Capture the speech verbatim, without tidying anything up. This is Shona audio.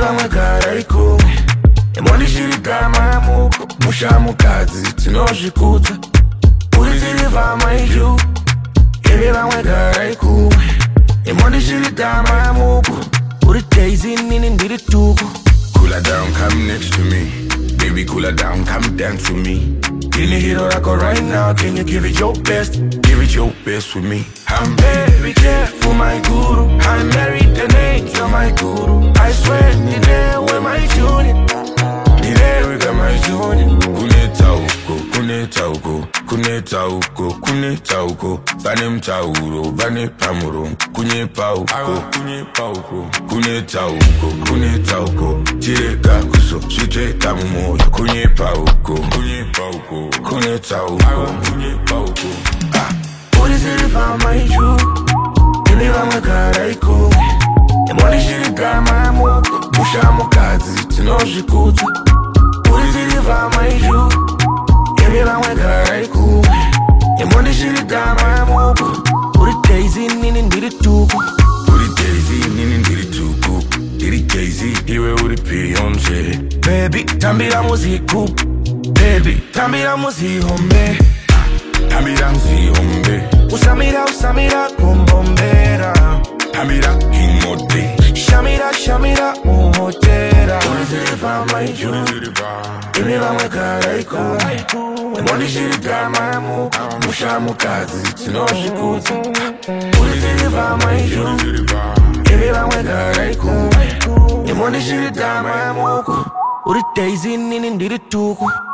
vamwe garai kumwe imondishirigama muko mushamukadzi tinozvikudza uri tiriva maiju iri vamwe garai kumwe imondishirigama muko uri Daisy nini ndiri tuku. Cool her down, come next to me. Baby, cool her down, come dance with me. In the hero rock right now, can you give it your best? Give it your best with me. I'm very careful, my guru. I'm married an angel, my guru. I swear, the day with my tuning. The day we got my tuning. Kuneta uko, kuneta uko, kuneta uko, kuneta uko. Vanem tauro, vane pamuro. Kunyepa uko, kunyepa uko, kuneta uko, kuneta uko. Chireka kuso, chiteka mumoyo. Kunyepa uko, kunyepa uko, kuneta uko, kunyepa uko. Ah, what is it if I'm my Jew? Ili vamwe garai kumwe imondishirigama muko mushamukadzi tinozvikudza uri tiriva maiju iri vamwe garai kumwe imondishirigama muko uri Daisy nini ndiri tuku. Uri Daisy nini ndiri tuku. Iri Daisy iwe uri Beyonce. Baby tambira muziku. Baby tambira muzihombe. Tambira muzihombe. Usamira usamira kumbombera. Tambira ingode. Shamira shamira muhotera. Uri tiriva maiju iri vamwe garai kumwe imondishirigama muko mushamukadzi tinozvikudza uri tiriva maiju iri vamwe garai kumwe imondishirigama muko uri Daisy nini ndiri tuku.